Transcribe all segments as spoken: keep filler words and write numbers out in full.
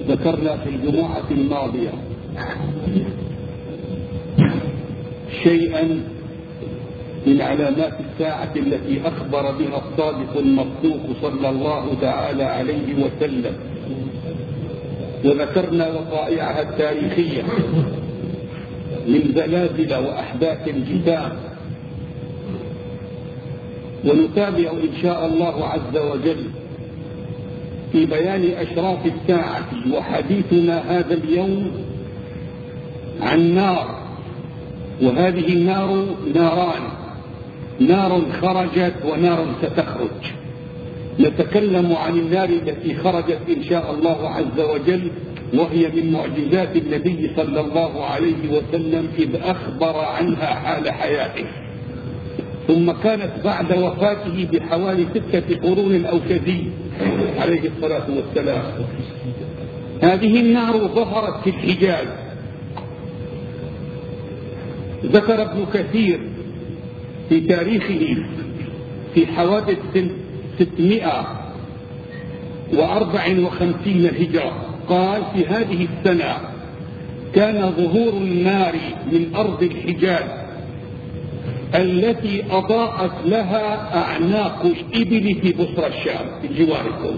ذكرنا في الجمعة الماضية شيئا من علامات الساعة التي أخبر بها الصادق المصدوق صلى الله تعالى عليه وسلم، وذكرنا وقائعها التاريخية من زلازل وأحداث الجبال، ونتابع إن شاء الله عز وجل في بيان أشراط الساعة. وحديثنا هذا اليوم عن نار، وهذه النار ناران، نار خرجت ونار ستخرج. نتكلم عن النار التي خرجت إن شاء الله عز وجل، وهي من معجزات النبي صلى الله عليه وسلم إذ أخبر عنها حال حياته، ثم كانت بعد وفاته بحوالي ستة قرون أو كذي عليه الصلاة والسلام. هذه النار ظهرت في الحجاز. ذكر ابن كثير في تاريخه في حوادث ستمائة وأربعة وخمسين هجرة قال: في هذه السنة كان ظهور النار من أرض الحجاز التي أضاءت لها أعناق الإبل في بصرى الشام في جواركم.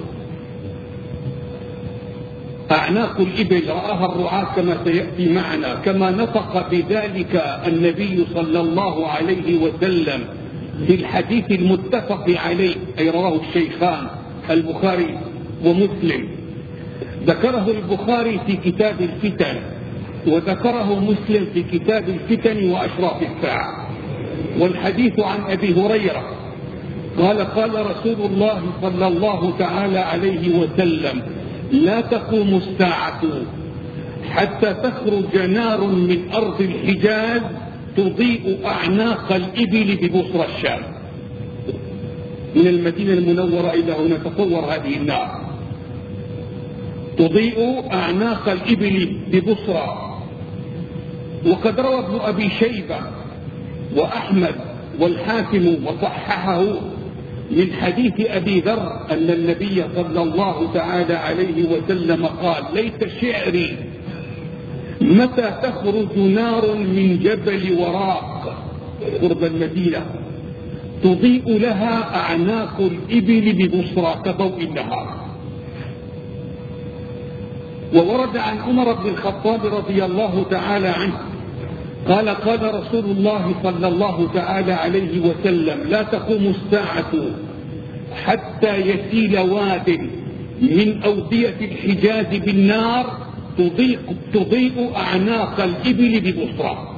أعناق الإبل رآها الرعاة كما سيأتي معنا، كما نطق بذلك النبي صلى الله عليه وسلم في الحديث المتفق عليه، أي رواه الشيخان البخاري ومسلم. ذكره البخاري في كتاب الفتن، وذكره مسلم في كتاب الفتن وأشراط الساعة. والحديث عن أبي هريرة قال: قال رسول الله صلى الله تعالى عليه وسلم: لا تقوم الساعة حتى تخرج نار من أرض الحجاز تضيء أعناق الإبل ببصرى الشام. من المدينة المنورة إلى هنا تصور هذه النار، تضيء أعناق الإبل ببصرى. وقد روى ابن أبي شيبة وأحمد والحاكم وصححه من حديث أبي ذر أن النبي صلى الله تعالى عليه وسلم قال: ليت شعري متى تخرج نار من جبل وراق قرب المدينة تضيء لها أعناق الإبل ببصرى كضوء النهار. وورد عن عمر بن الخطاب رضي الله تعالى عنه قال: قال رسول الله صلى الله تعالى عليه وسلم: لا تقوم الساعة حتى يسيل واد من أودية الحجاز بالنار تضيء, تضيء أعناق الإبل ببصرى.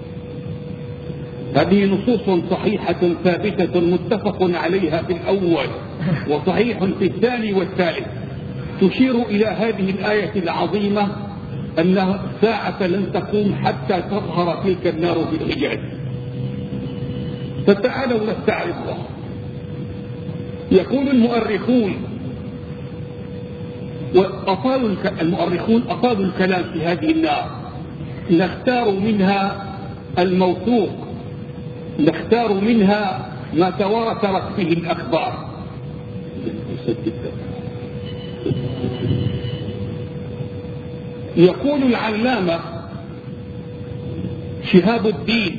هذه نصوص صحيحة ثابتة متفق عليها في الأول، وصحيح في الثاني والثالث، تشير إلى هذه الآية العظيمة أن الساعة لن تقوم حتى تظهر تلك النار في الحجاز. فتعالوا نستعرضها. يقول المؤرخون وأطالوا المؤرخون أطالوا الكلام في هذه النار، نختار منها الموثوق، نختار منها ما تواترت به الأخبار. يقول العلامة شهاب الدين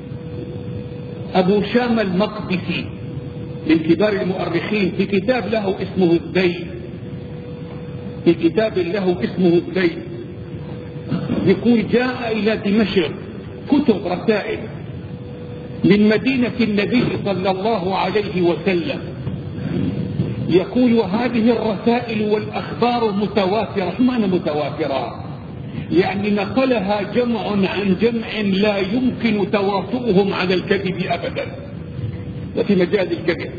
أبو شام المقدسي من كبار المؤرخين في كتاب له اسمه الذيل، في كتاب له اسمه الذيل، يقول: جاء إلى دمشق كتب رسائل من مدينة النبي صلى الله عليه وسلم. يقول: وهذه الرسائل والأخبار متواترة. معنى متواترة؟ يعني نقلها جمع عن جمع لا يمكن تواطؤهم على الكذب أبدا، وفي مجال الكذب.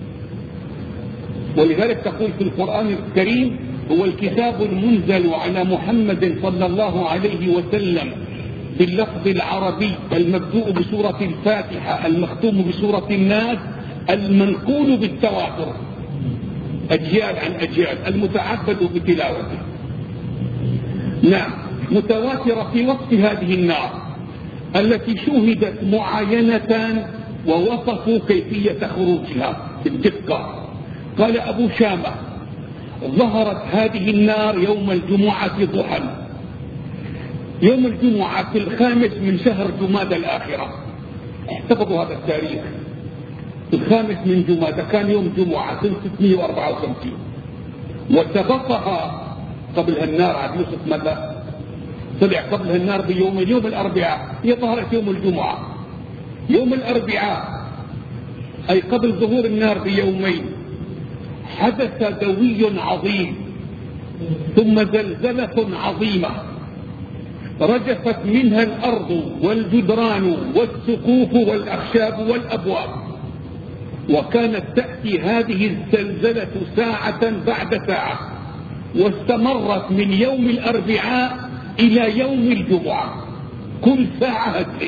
ولذلك تقول في القرآن الكريم: هو الكتاب المنزل على محمد صلى الله عليه وسلم باللفظ العربي المبدوء بسورة الفاتحة المختوم بسورة الناس المنقول بالتواتر أجيال عن أجيال المتعبد بتلاوته. نعم، متواترة في وصف هذه النار التي شوهدت معاينة ووصفوا كيفية خروجها بالدقة. قال أبو شامة: ظهرت هذه النار يوم الجمعة ضحى، يوم الجمعة في الخامس من شهر جمادى الآخرة، احتفظوا هذا التاريخ، الخامس من جمادى كان يوم جمعة سنة ستمائة وأربعة وخمسين، وسبقها قبلها النار عبد يوسف ماذا؟ طلع قبلها النار بيوم يوم الأربعاء، هي ظهرت يوم الجمعة. يوم الأربعاء أي قبل ظهور النار بيومين حدث دوي عظيم، ثم زلزلة عظيمة رجفت منها الأرض والجدران والسقوف والأخشاب والأبواب، وكانت تأتي هذه الزلزلة ساعة بعد ساعة، واستمرت من يوم الأربعاء إلى يوم الجمعة، كل ساعة هزة،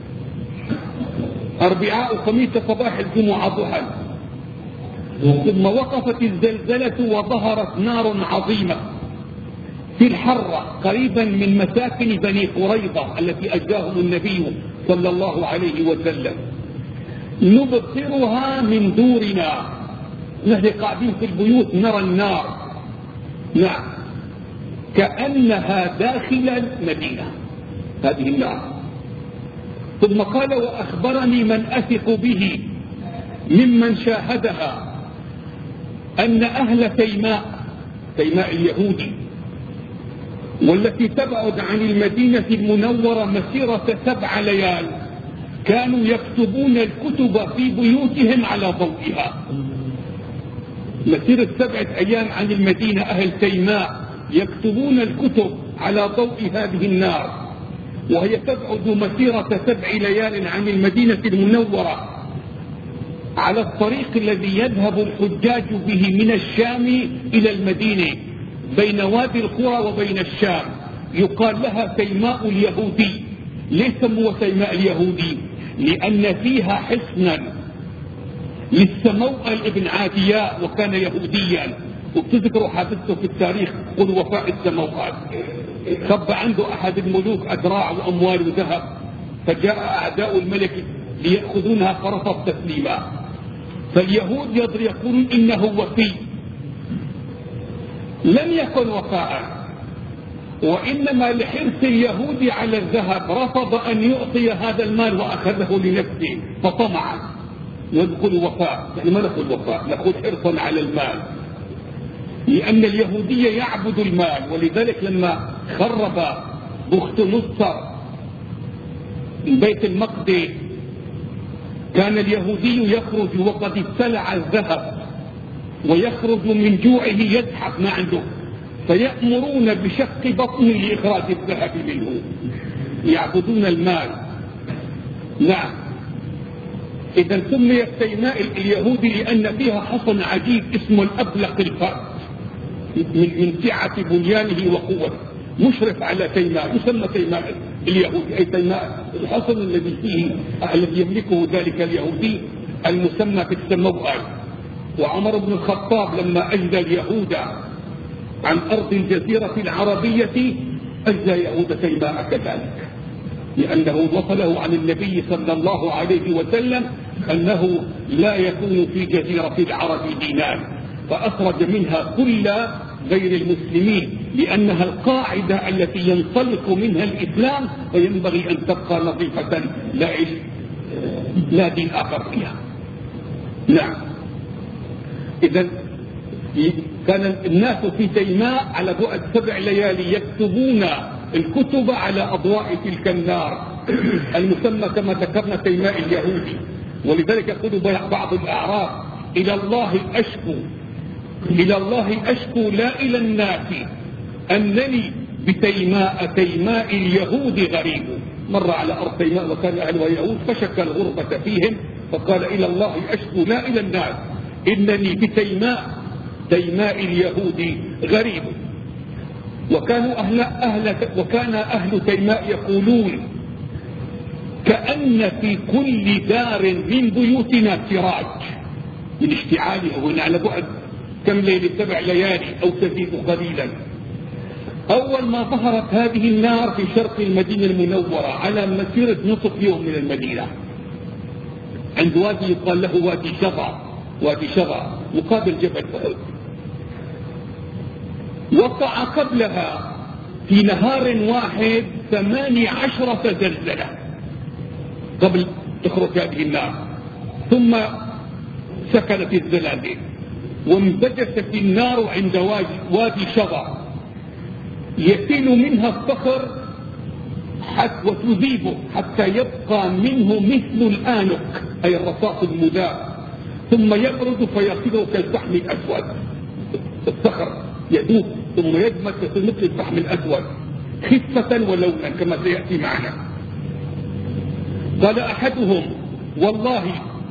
أربعاء وخميس صباح الجمعة ضحى. ثم وقفت الزلزلة وظهرت نار عظيمة في الحرة قريبا من مساكن بني قريظة التي أجاهم النبي صلى الله عليه وسلم، نبصرها من دورنا، نحن قاعدين في البيوت نرى النار، نعم، كأنها داخل المدينة هذه النار. ثم قال: وأخبرني من أثق به ممن شاهدها أن أهل تيماء، تيماء اليهودي والتي تبعد عن المدينة المنورة مسيرة سبع ليال، كانوا يكتبون الكتب في بيوتهم على ضوئها. مسيرة سبعة أيام عن المدينة أهل تيماء يكتبون الكتب على ضوء هذه النار، وهي تبعد مسيرة سبع ليال عن المدينة المنورة على الطريق الذي يذهب الحجاج به من الشام إلى المدينة بين وادي القرى وبين الشام، يقال لها تيماء اليهودي. ليس سموها تيماء اليهودي؟ لأن فيها حصنا للسموأل ابن عادياء وكان يهوديا، وبتذكروا حادثته في التاريخ، قل وفاء السموأل، خب عنده أحد الملوك أدراع وأموال وذهب، فجاء أعداء الملك ليأخذونها فرفض تسليما، فاليهود يقولون إنه وفي، لم يكن وفاء، وإنما لحرص اليهود على الذهب رفض أن يعطي هذا المال وأخذه لنفسه فطمع. نقول وفاء، يعني ما نقول وفاء، نقول حرصا على المال، لأن اليهودية يعبد المال. ولذلك لما خرب بخت نصر بيت المقدس كان اليهودي يخرج وقد ابتلع الذهب ويخرج من جوعه يزحف ما عنده، فيأمرون بشق بطنه لإخراج الذهب منه، يعبدون المال. نعم، إذا سميت تيماء اليهودي لأن فيها حصن عجيب اسمه الأبلق الفرد من سعة بنيانه وقوته، مشرف على تيماء، يسمى تيماء اليهودي، أي تيماء الحصن الذي فيه الذي يملكه ذلك اليهودي المسمى بالسموأل. وعمر بن الخطاب لما أجلى اليهود عن أرض الجزيرة العربية أجلى يهود تيماء كذلك، لأنه وصله عن النبي صلى الله عليه وسلم أنه لا يكون في جزيرة العرب دينان، فأخرج منها كل غير المسلمين، لأنها القاعدة التي ينطلق منها الإسلام، وينبغي أن تبقى نظيفة لا لا دين آخر فيها. نعم، إذا كان الناس في تيماء على بعد سبع ليالي يكتبون الكتب على أضواء تلك النار المسمى كما ذكرنا تيماء اليهودي. ولذلك يقول بعض الأعراب: إلى الله أشكو، إلى الله أشكو لا إلى الناس أنني بتيماء تيماء اليهود غريب. مر على أرض تيماء وكان أهلها يهود فشك الغربة فيهم، فقال: إلى الله أشكو لا إلى الناس إنني بتيماء تيماء اليهود غريب. وكانوا أهل أهل وكان أهل تيماء يقولون: كأن في كل دار من بيوتنا سراج، من اشتعاله، وهنا على بعد كم ليلة؟ سبع ليالي أو تزيد قليلا. أول ما ظهرت هذه النار في شرق المدينة المنورة على مسيرة نصف يوم من المدينة، عند وادي يقال له وادي شغى، وادي شغى مقابل جبل أحد. وقع قبلها في نهار واحد ثماني عشرة زلزلة قبل تخرج هذه النار، ثم سكنت الزلازل وانبجست النار عند وادي شظى يسيل منها الصخر حتى وتذيبه حتى يبقى منه مثل الآنك أي الرصاص المذاب، ثم يبرد فيصير كالفحم الأسود. الصخر يذوب ثم يجمد مثل الفحم الأسود خفة ولونا كما سيأتي معنا. قال أحدهم: والله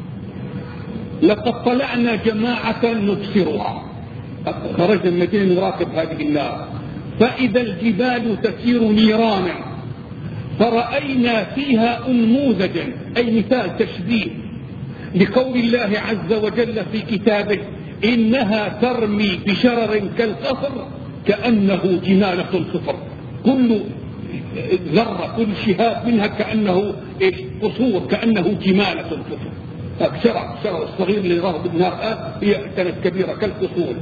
لقد طلعنا جماعة نبصرها، خرج من المدينة نراقب هذه النار، فإذا الجبال تسير نيرانا، فرأينا فيها أنموذجا أي مثال تشبيه لقول الله عز وجل في كتابه: إنها ترمي بشرر كالقصر كأنه جمالة صفر. كل ذرة كل شهاب منها كأنه إيش قصور، كأنه جمالة صفر. شرر شرر الصغير اللي راه بالنار هي كانت كبيرة كالقصور.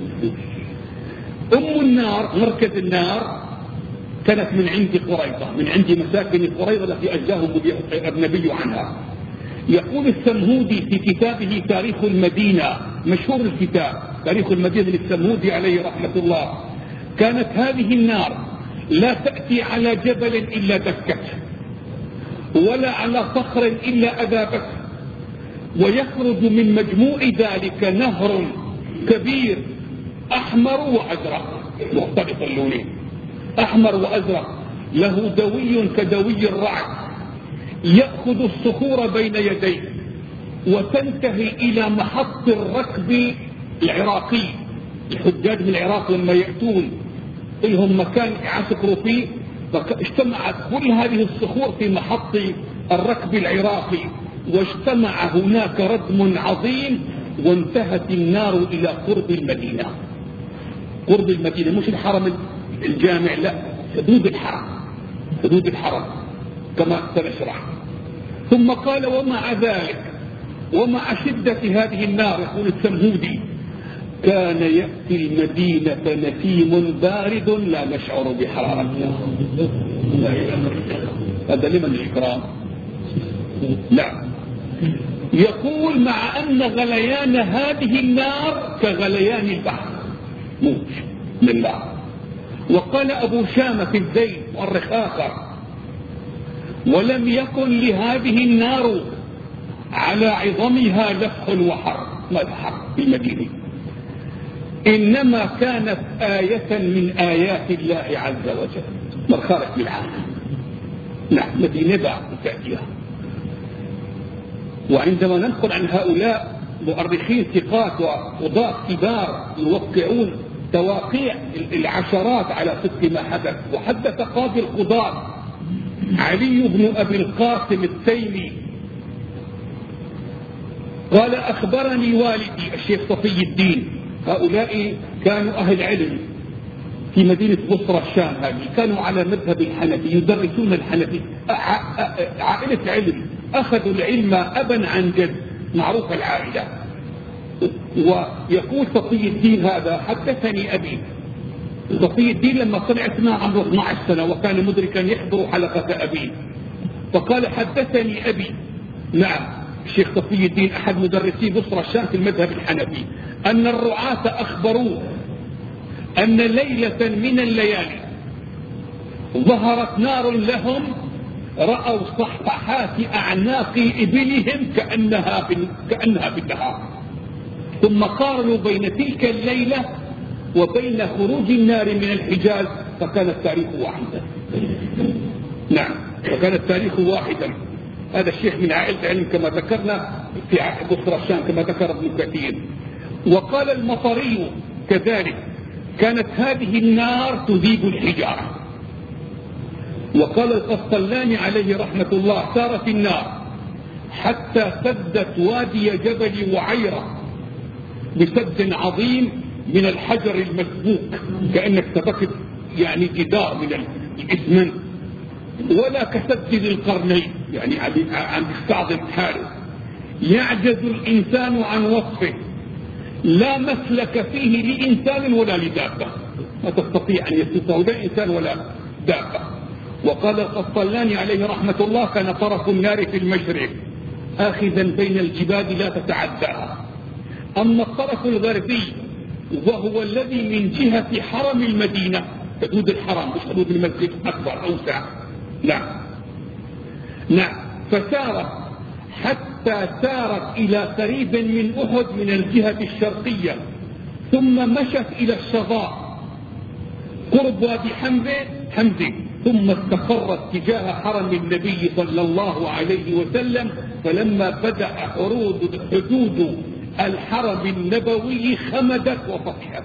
أم النار مركز النار كانت من عند قريظة، من عند مساكن قريظة التي أجاهم النبي عنها. يقول السمهودي في كتابه تاريخ المدينة، مشهور الكتاب تاريخ المدينة للسمهودي عليه رحمة الله: كانت هذه النار لا تأتي على جبل إلا دكته، ولا على صخر إلا أذابته، ويخرج من مجموع ذلك نهر كبير أحمر وأزرق مختلط اللونين، أحمر وأزرق، له دوي كدوي الرعد، يأخذ الصخور بين يديه وتنتهي إلى محط الركب العراقي. الحجاج من العراق لما يأتون لهم مكان يعسكروا فيه، فاجتمعت كل هذه الصخور في محط الركب العراقي، واجتمع هناك ردم عظيم، وانتهت النار إلى قرب المدينة. قرب المدينة مش الحرم الجامع، لا، حدود الحرم، حدود الحرم كما سنشرح. ثم قال: ومع ذلك ومع شدة هذه النار، يقول السمهودي، كان يأتي المدينة نسيم بارد لا نشعر بحرارتها. هذا لمن الإكرام؟ لا. يقول: مع أن غليان هذه النار كغليان البحر، موج لله. وقال أبو شامة في الزيت مؤرخ آخر: ولم يكن لهذه النار على عظمها لفح وحر، ما الحر في المدينة، إنما كانت آية من آيات الله عز وجل، مرخارك بالعالم. نعم، مدينة بعد تأتيها. وعندما ننقل عن هؤلاء مؤرخين ثقات وقضاة كبار يوقعون تواقيع العشرات على صدق ما حدث، وحدث قاضي القضاة علي بن أبي القاسم التيمي قال: أخبرني والدي الشيخ صفي الدين. هؤلاء كانوا أهل علم في مدينة بصرة الشام، هذه كانوا على مذهب الحنفي، يدرسون الحنفي، عائلة علم، أخذوا العلم أبا عن جد، معروف العائلة. ويقول صفي الدين هذا: حدثني أبي. صفي الدين لما طلع سنة عمره اثني عشر سنة وكان مدركا يحضر حلقة أبيه، فقال: حدثني أبي، نعم الشيخ صفي الدين أحد مدرسي بصرة الشام في المذهب الحنفي، أن الرعاة أخبروه أن ليلة من الليالي ظهرت نار لهم، رأوا صحفحات أعناق إبلهم كأنها كأنها بالنهار، ثم قارنوا بين تلك الليلة وبين خروج النار من الحجاز، فكان التاريخ واحدا. نعم، فكان التاريخ واحدا. هذا الشيخ من عائلة علم كما ذكرنا في بصرة الشام كما ذكر ابن كثير. وقال المطري كذلك: كانت هذه النار تذيب الحجارة. وقال القسطلاني عليه رحمة الله: سارت النار حتى سدت وادي جبل وعيرة بسد عظيم من الحجر المسبوك، كأنك سبكت يعني جدار من الإسمنت، ولا كسد ذي القرنين، يعني عم يستعظم حاله، يعجز الإنسان عن وصفه، لا مسلك فيه لإنسان ولا لدابة. ما تستطيع أن يسلكه لا إنسان ولا دابة. وقال القسطلاني عليه رحمة الله: كان طرف النار في المشرق آخذا بين الجبال لا تتعداها. أما الطرف الغربي وهو الذي من جهة حرم المدينة، حدود الحرم مش حدود المسجد، أكبر أوسع، نعم نعم فسارت حتى سارت إلى قريب من أحد من الجهة الشرقية، ثم مشت إلى الشظاء قرب وادي حمزة، ثم استقرت تجاه حرم النبي صلى الله عليه وسلم. فلما بدأ حدود حدود الحرم النبوي خمدت وطفحت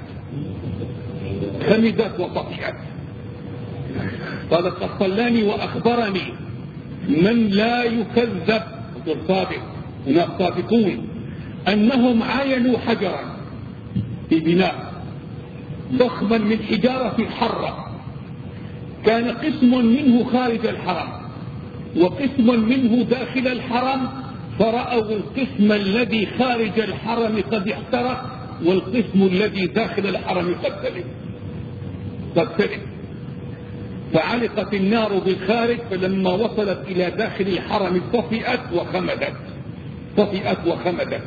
خمدت وطفحت. قال القسطلاني: وأخبرني من لا يكذب الصادق، هناك صادقون، أنهم عاينوا حجرا في بناء ضخما من حجارة الحرة، كان قسم منه خارج الحرم وقسم منه داخل الحرم، فرأوا القسم الذي خارج الحرم قد احترق والقسم الذي داخل الحرم قد سلم قد سلم فعلقت النار بالخارج، فلما وصلت إلى داخل الحرم طفئت وخمدت طفئت وخمدت.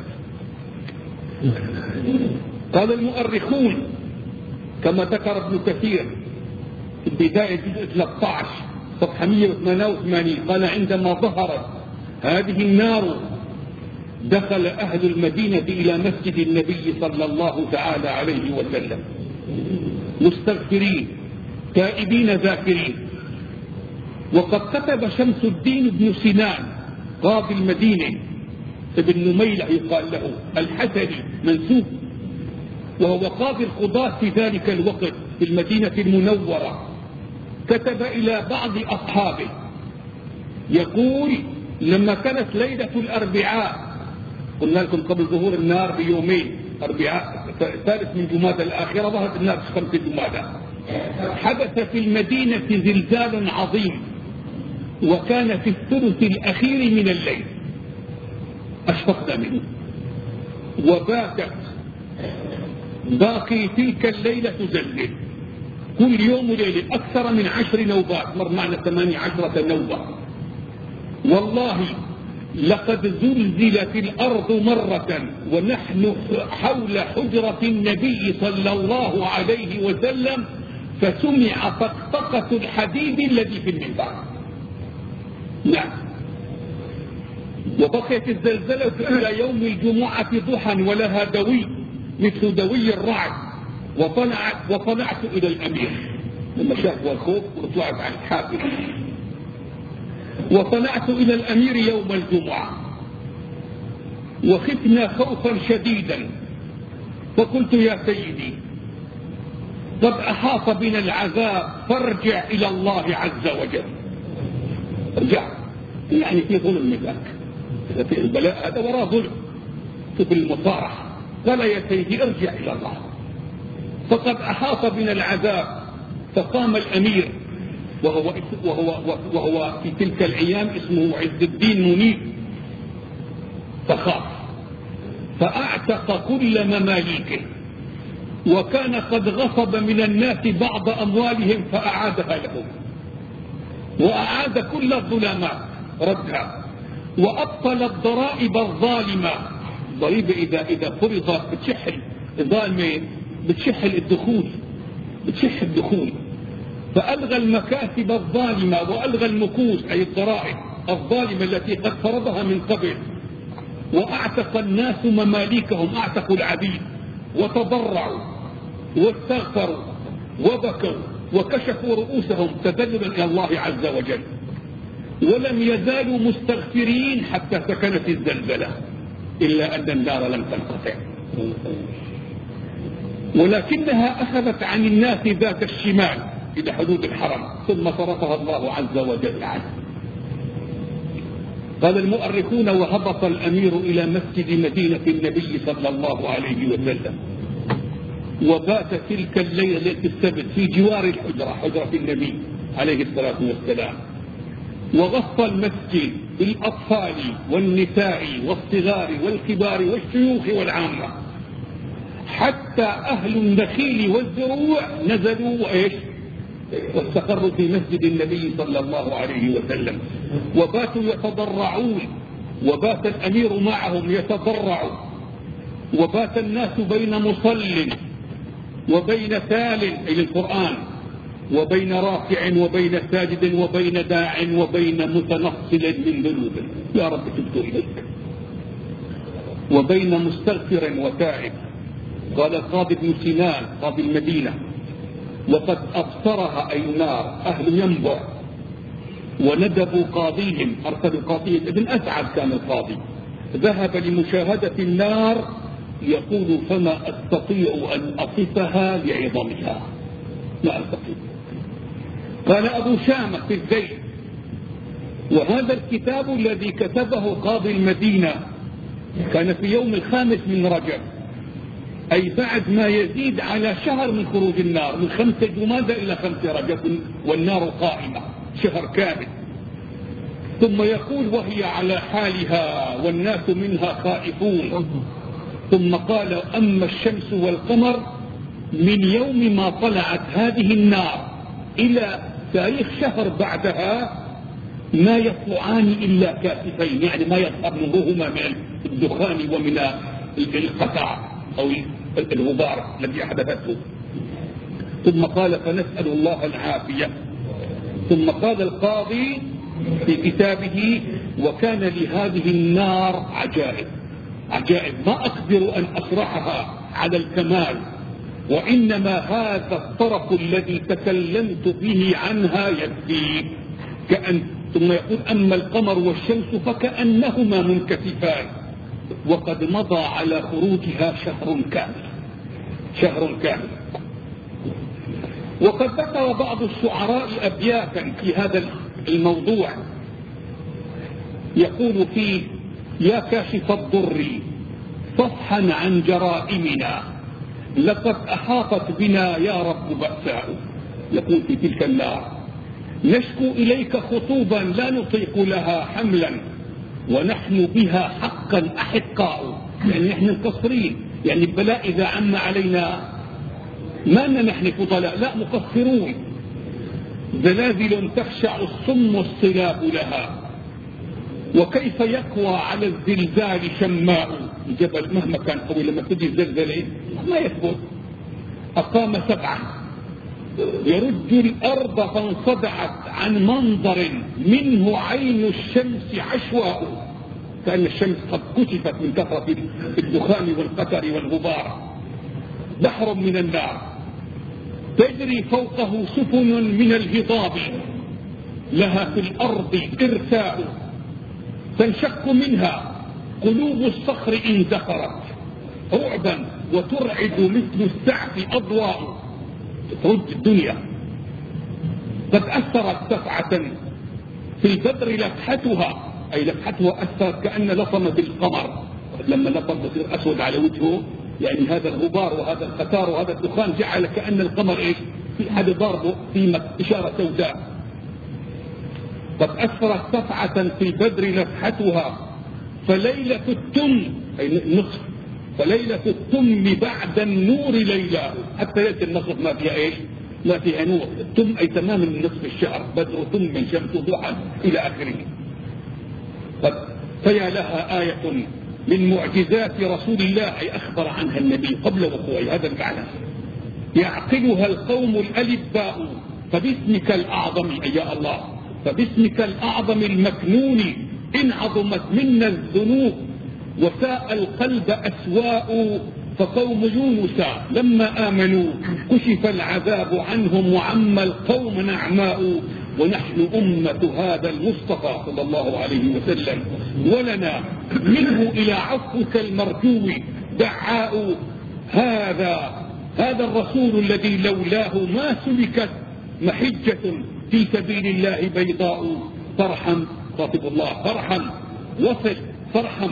قال المؤرخون كما ذكر ابن كثير في بداية جزء ثلاثة عشر صفحة مئة وثمانية وثمانين، قال: عندما ظهرت هذه النار دخل أهل المدينة إلى مسجد النبي صلى الله تعالى عليه وسلم مستغفرين تائبين ذاكرين. وقد كتب شمس الدين بن سنان قاضي المدينة ابن نميلة يقال له الحسني منسوب، وهو قاضي القضاة في ذلك الوقت في المدينة المنورة، كتب إلى بعض أصحابه يقول: لما كانت ليلة الأربعاء، قلنا لكم قبل ظهور النار بيومين، أربعاء ثالث من جمادى الآخرة، ظهرت النار في خمسة جمادى، حدث في المدينة زلزال عظيم، وكان في الثلث الأخير من الليل، أشفقنا منه، وباتت باقي تلك الليلة تزلزل كل يوم وليلة أكثر من عشر نوبات، مر معنا ثمانية عشرة نوبة. والله لقد زلزلت الأرض مرة ونحن حول حجرة النبي صلى الله عليه وسلم، فسمع طقطقة الحديد الذي في المنبر. نعم. وبقيت الزلزلة إلى يوم الجمعة ضحى ولها دوي مثل دوي الرعد، وطلعت وطلعت إلى الأمير لما شافوا الخوف وطلعت عن الحاكم، وطلعت إلى الأمير يوم الجمعة وخفنا خوفا شديدا، فقلت: يا سيدي قد أحاط بنا العذاب فارجع إلى الله عز وجل. ارجع يعني في ظلم منك، في البلاء هذا وراء ظلم في المصارح. قال: يا سيدي ارجع إلى الله فقد أحاط بنا العذاب. فقام الأمير وهو, وهو, وهو في تلك الأيام اسمه عز الدين منيب، فخاف فأعتق كل مماليكه، وكان قد غصب من الناس بعض أموالهم فأعادها لهم، وأعاد كل الظلامات ردها، وأبطل الضرائب الظالمة. ضريبة إذا إذا فرضت بتشحل الظالمة، بتشحل الدخول بتشحل الدخول فألغى المكاسب الظالمة وألغى المكوس أي الضرائب الظالمة التي قد فرضها من قبل، وأعتق الناس مماليكهم، أعتقوا العبيد وتضرعوا واستغفروا وبكوا وكشفوا رؤوسهم تذللا إلى الله عز وجل، ولم يزالوا مستغفرين حتى سكنت الزلزلة، إلا أن النار لم تنقطع، ولكنها أخذت عن الناس ذات الشمال إلى حدود الحرم، ثم صرفها الله عز وجل عنه. قال المؤرخون: وهبط الأمير إلى مسجد مدينة النبي صلى الله عليه وسلم، وبات تلك الليلة السبت في جوار الحجرة، حجرة النبي عليه الصلاة والسلام، وغطى المسجد بالأطفال والنساء والصغار والكبار والشيوخ والعامة، حتى أهل النخيل والزروع نزلوا وإيش واستقروا في مسجد النبي صلى الله عليه وسلم، وباتوا يتضرعون، وبات الأمير معهم يتضرع، وبات الناس بين مصل وبين تال أي القرآن، وبين راكع وبين ساجد وبين داع وبين متنصل من ذنوبه يا رب تبت إليك، وبين مستغفر وتائب. قال القاضي بن سنان قاضي المدينة: وقد أبصرها أي نار أهل ينبع، وندبوا قاضيهم، أرسلوا قاضيهم، ابن أسعد كان القاضي، ذهب لمشاهدة النار يقول: فما أستطيع أن أصفها لعظمها، لا أستطيع. قال أبو شامة في الزيت: وهذا الكتاب الذي كتبه قاضي المدينة كان في يوم الخامس من رجب، أي بعد ما يزيد على شهر من خروج النار، من خمسة جمادى إلى خمسة رجب والنار قائمة شهر كامل. ثم يقول: وهي على حالها والناس منها خائفون. ثم قال: أما الشمس والقمر من يوم ما طلعت هذه النار إلى تاريخ شهر بعدها ما يطلعان إلا كاسفين، يعني ما يظهر نورهما من الدخان ومن القطع أو الغبار الذي حدثته. ثم قال: فنسأل الله العافية. ثم قال القاضي في كتابه: وكان لهذه النار عجائب، عجائب ما أقدر أن أشرحها على الكمال، وإنما هذا الطرف الذي تكلمت به عنها يكفي. كأن ثم يقول: أما القمر والشمس فكأنهما منكسفان، وقد مضى على خروجها شهر كامل، شهر كامل. وقد ذكر بعض الشعراء أبياتا في هذا الموضوع، يقول فيه: يا كاشف الضر صفحا عن جرائمنا، لقد أحاطت بنا يا رب بأساء. يقول في تلك النار: نشكو إليك خطوبا لا نطيق لها حملا، ونحن بها حقا أحقاء. يعني نحن مقصرين، يعني البلاء إذا عم علينا ما أن نحن فضلاء، لا مقصرون. زلازل تخشع الصم الصلاب لها، وكيف يقوى على الزلزال شماء. الجبل مهما كان قوي لما تجي الزلزال ما يثبت. أقام سبعة يرج الأرض فانصدعت عن منظر منه عين الشمس عشواء، كأن الشمس قد كشفت من كثرة الدخان والقتر والغبار. بحر من النار تجري فوقه سفن من الهضاب، لها في الأرض إرساء، تنشق منها قلوب الصخر إن دخرت رعبا، وترعد مثل السعف أضواء، ترد الدنيا. قد أثرت دفعة في البدر لفحتها، أي لفحتها أثرت كأن لطمت القمر، لما لطم تصير أسود على وجهه، يعني هذا الغبار وهذا القتار وهذا الدخان جعل كأن القمر إيش في حد ضربه في إشارة سوداء. قد أثرت دفعة في البدر لفحتها، فليلة التم أي نصف، فليلة التم بعد النور ليلة، حتى ليلة النصف ما فيها إيش ما فيها نور. التم أي تمام من نصف الشهر، بدر تم من شمس ضحى إلى آخره. قد فيا لها آية من معجزات رسول الله، أي أخبر عنها النبي قبل وقوعها، هذا المعنى. يعقلها القوم الألباء، فباسمك الأعظم أي يا الله، فباسمك الأعظم المكنون إن عظمت منا الذنوب وساء القلب أسواء. فقوم يونس لما آمنوا كشف العذاب عنهم وعم القوم نعماء، ونحن أمة هذا المصطفى صلى الله عليه وسلم، ولنا منه إلى عفوك المرجو دعاء. هذا هذا الرسول الذي لولاه ما سلكت محجة في سبيل الله بيضاء. فارحم خاطب الله، فارحم وصل، فارحم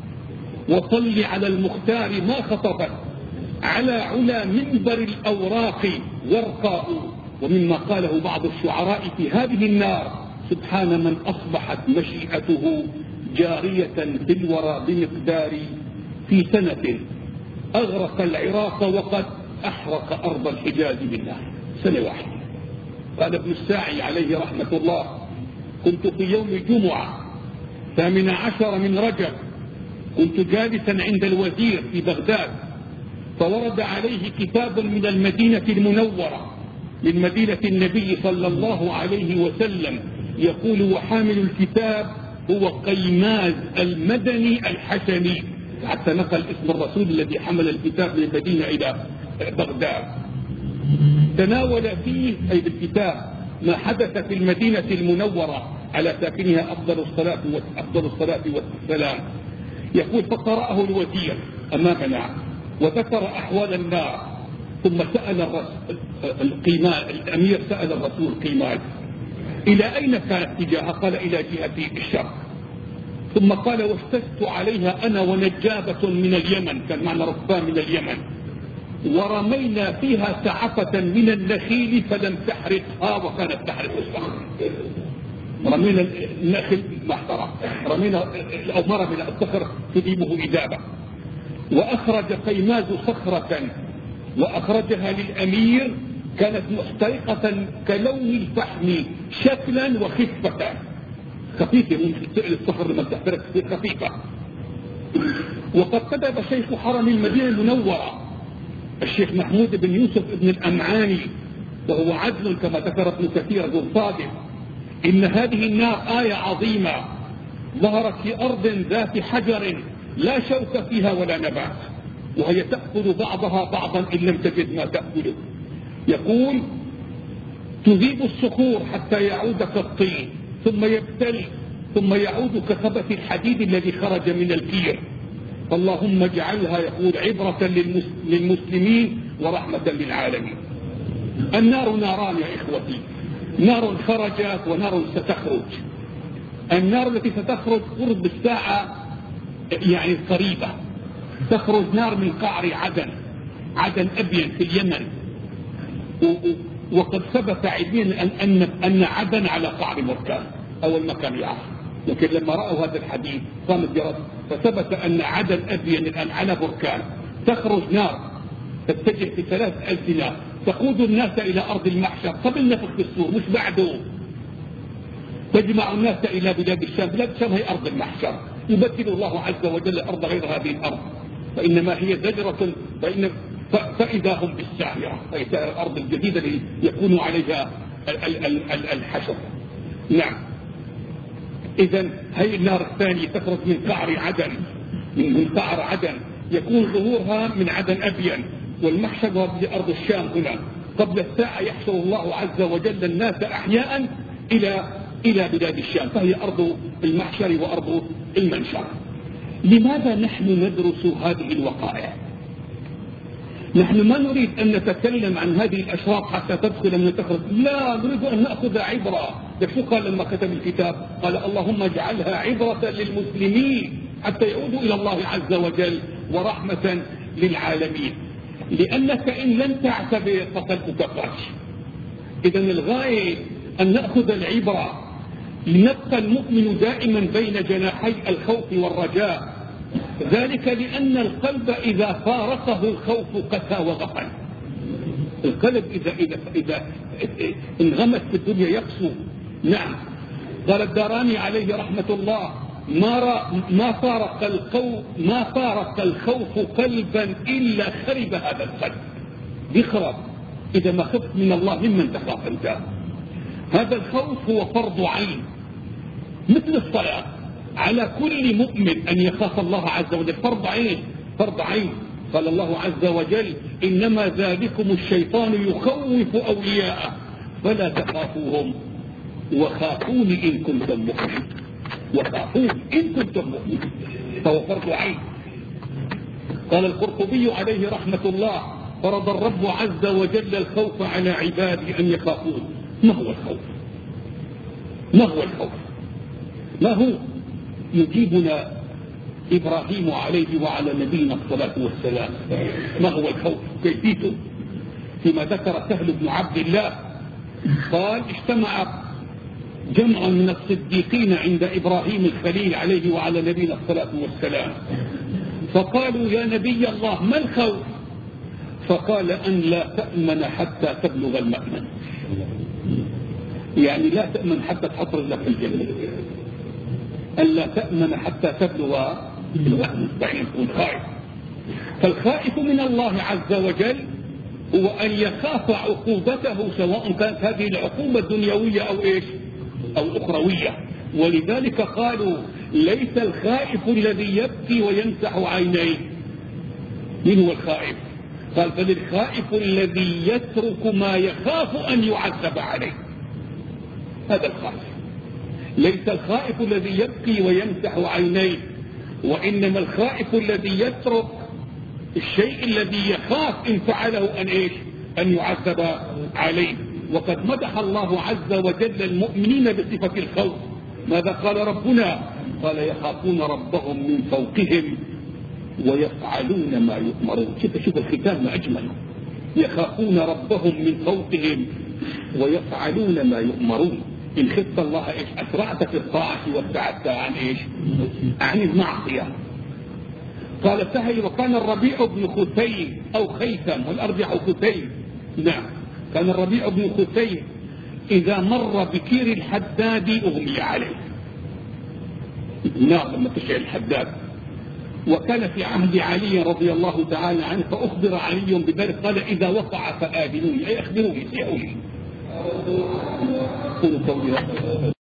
وصل على المختار ما خطفت على علا منبر الأوراق وارقاء. ومما قاله بعض الشعراء في هذه النار: سبحان من أصبحت مشيئته جارية في الورى بمقدار في سنة أغرق العراق وقد أحرق أرض الحجاز بالنار، سنة واحدة. قال ابن الساعي عليه رحمة الله: كنت في يوم الجمعة ثامن عشر من رجب، كنت جالسا عند الوزير في بغداد، فورد عليه كتاب من المدينة المنورة، من مدينة النبي صلى الله عليه وسلم، يقول: وحامل الكتاب هو قيماز المدني الحسني، حتى نقل اسم الرسول الذي حمل الكتاب من المدينة إلى بغداد. تناول فيه أي بالكتاب ما حدث في المدينة المنورة على ساكنها أفضل الصلاة أفضل الصلاة والسلام. يقول: فقرأه الوزير أمامنا وذكر أحوال النار، ثم سأل الرسول القيماز، الأمير سأل الرسول قيماز: إلى أين كان اتجاهها؟ قال: إلى جهة الشرق. ثم قال: واستست عليها أنا ونجابة من اليمن، كان معنا ركبان من اليمن، ورمينا فيها سعفة من النخيل فلم تحرقها وكانت تحرق الصخر. رمينا النخل ما احترق، رمينا أو مرمنا الصخر تديمه إذابة. وأخرج قيماز صخرة وأخرجها للأمير، كانت محترقة كلون الفحم شكلا وخفة، خفيفة من الصخر لما تحترق خفيفة. وقد كتب شيخ حرم المدينة المنورة الشيخ محمود بن يوسف بن الأمعاني، وهو عدل كما ذكر ابن كثير ذو الصادق، إن هذه النار آية عظيمة ظهرت في أرض ذات حجر لا شوك فيها ولا نبات، وهي تأكل بعضها بعضا إن لم تجد ما تأكله. يقول: تذيب الصخور حتى يعود كالطين، ثم يبتل، ثم يعود كخبث الحديد الذي خرج من الكير. اللهم اجعلها، يقول، عبرة للمسلمين ورحمة للعالمين. النار ناران يا إخوتي، نار خرجت ونار ستخرج. النار التي ستخرج قرب الساعة يعني قريبة، تخرج نار من قعر عدن، عدن أبين في اليمن، وقد ثبت علميا أن, أن, أن عدن على قعر بركان أول ما كان يعرف، لكن لما رأوا هذا الحديث قامت دراسة فثبت أن عدن أبين الآن على بركان. تخرج نار تتجه في ثلاث ألسنة تقود الناس إلى أرض المحشر قبل نفخ الصور، مش بعده. تجمع الناس إلى بلاد الشام، بلاد الشام هي أرض المحشر، يبدل الله عز وجل الأرض غير هذه الأرض، فإنما هي زجرة، فإن فإذا هم بالساهرة، أي الأرض الجديدة اللي يكون عليها الحشر. نعم، إذن هي النار الثانية تخرج من قعر عدن، من قعر عدن، يكون ظهورها من عدن أبين، والمحشر بأرض الشام هنا. قبل الساعة يحشر الله عز وجل الناس أحياء إلى إلى بلاد الشام، فهي أرض المحشر وأرض المنشر. لماذا نحن ندرس هذه الوقائع؟ نحن ما نريد أن نتكلم عن هذه الأشراط حتى تدخل من تخرج، لا، نريد أن نأخذ عبرة. شو قال لما كتب الكتاب؟ قال: اللهم اجعلها عبرة للمسلمين حتى يعودوا إلى الله عز وجل ورحمة للعالمين. لأنك إن لم تعتبر فقلبك قاش. إذن الغاية أن نأخذ العبرة، لنبقى المؤمن دائما بين جناحي الخوف والرجاء، ذلك لأن القلب إذا فارقه الخوف قسى وغفل. القلب إذا, إذا, إذا انغمس في الدنيا يقسو. نعم، قال الداراني عليه رحمة الله: ما, ما, فارق القو ما فارق الخوف قلبا إلا خرب هذا القلب. يخرب إذا ما خفت من الله ممن تخاف أنت. هذا الخوف هو فرض عين، مثل الصلاة على كل مؤمن أن يخاف الله عز وجل، فرض عين، فرض عين. قال الله عز وجل: إنما ذلكم الشيطان يخوف أولياءه فلا تخافوهم وخافون إن كنتم مؤمنين، وخافون إن كنتم مؤمنين، فهو فرض عين. قال القرطبي عليه رحمة الله: فرض الرب عز وجل الخوف على عباده أن يخافون. ما هو الخوف؟ ما هو الخوف؟ ما هو؟ يجيبنا إبراهيم عليه وعلى نبينا الصلاة والسلام. ما هو الخوف؟ كيفيته؟ فيما ذكر سهل بن عبد الله قال: اجتمع جمع من الصديقين عند إبراهيم الخليل عليه وعلى نبينا الصلاة والسلام، فقالوا يا نبي الله ما الخوف؟ فقال أن لا تأمن حتى تبلغ المأمن، يعني لا تأمن حتى تحط رجلك في الجنة، أن لا تأمن حتى تبلغ المأمن، يعني تكون خائف. فالخائف من الله عز وجل هو أن يخاف عقوبته، سواء كانت هذه العقوبة دنيوية أو إيش أو أخروية. ولذلك قالوا ليس الخائف الذي يبكي ويمسح عينيه. من هو الخائف؟ قال بل الخائف الذي يترك ما يخاف أن يعذب عليه، هذا الخائف. ليس الخائف الذي يبكي ويمسح عينيه، وإنما الخائف الذي يترك الشيء الذي يخاف إن فعله أن إيش أن يعذب عليه. وقد مدح الله عز وجل المؤمنين بصفة الخوف. ماذا قال ربنا؟ قال يخافون ربهم من فوقهم ويفعلون ما يؤمرون. شوف شوف الختام ما أجمل، يخافون ربهم من فوقهم ويفعلون ما يؤمرون. إن خفت الله إيش أسرعت في الطاعة وابتعدت عن إيش عن المعصية. قال سهل وكان الربيع بن خثيم أو خيثم والأرجح خثيم، نعم كان الربيع بن خثيم إذا مر بكير الحداد أغمي عليه، نار لما تشعل الحداد. وكان في عهد علي رضي الله تعالى عنه فأخبر علي بذلك قال إذا وقع فآذنوني، أي أخبروني سيئوني. قولوا قولي هذا